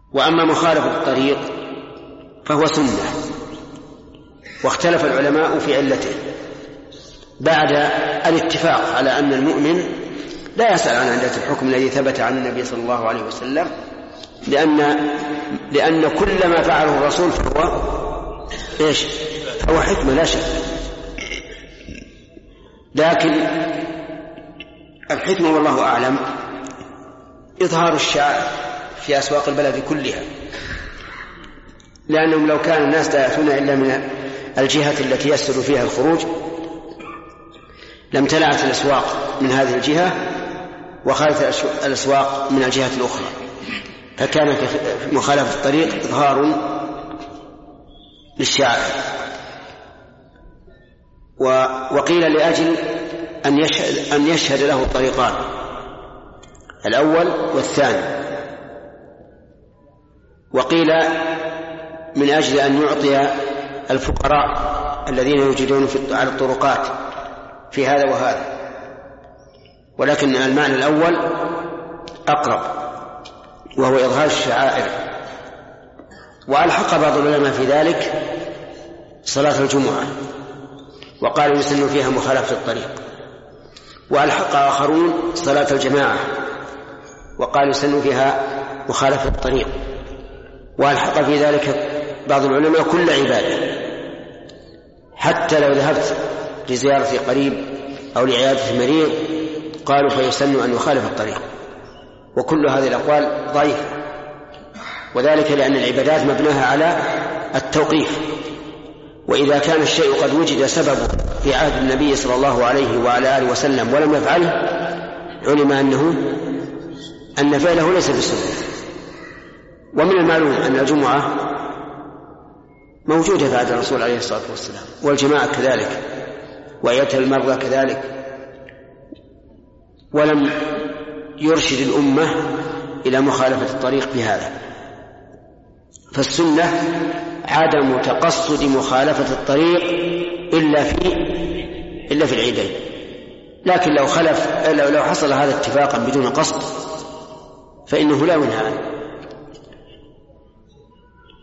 وأما مخالفة الطريق فهو سنة، واختلف العلماء في علته بعد الاتفاق على أن المؤمن لا يسأل عن علة الحكم الذي ثبت عن النبي صلى الله عليه وسلم، لأن كل ما فعله الرسول فهو حكمة لا شك. لكن الحكمة والله أعلم إظهار الشعائر في أسواق البلد كلها، لأنهم لو كان الناس لا يأتون إلا من الجهة التي يسهل فيها الخروج لم تلعت الأسواق من هذه الجهة وخالت الأسواق من الجهة الأخرى، فكان في مخالفة الطريق إظهار للشعائر. وقيل لأجل أن يشهد له الطريقان الأول والثاني، وقيل من أجل أن يعطي الفقراء الذين يوجدون على الطرقات في هذا وهذا، ولكن المعنى الأول أقرب وهو إظهار الشعائر. وألحق بعض العلماء في ذلك صلاة الجمعة وقالوا يسن فيها مخالفة الطريق، وألحق آخرون صلاة الجماعة وقالوا يسن فيها مخالفة الطريق، وألحق في ذلك بعض العلماء كل عبادة، حتى لو ذهبت لزيارة قريب أو لعيادة مريض قالوا فيسن أن يخالف الطريق. وكل هذه الأقوال ضعيفة، وذلك لأن العبادات مبناها على التوقيف، وإذا كان الشيء قد وجد سببه في عهد النبي صلى الله عليه وعلى آله وسلم ولم يفعله علم أن فعله ليس بسنة. ومن المعلوم أن الجمعة موجودة بعد الرسول عليه الصلاة والسلام، والجماعة كذلك، وعيادة المرضى كذلك، ولم يرشد الأمة إلى مخالفة الطريق بهذا. فالسنة عدم تقصد مخالفة الطريق إلا في العيدين، لكن لو حصل هذا اتفاقا بدون قصد فإنه لا ينهى عنه.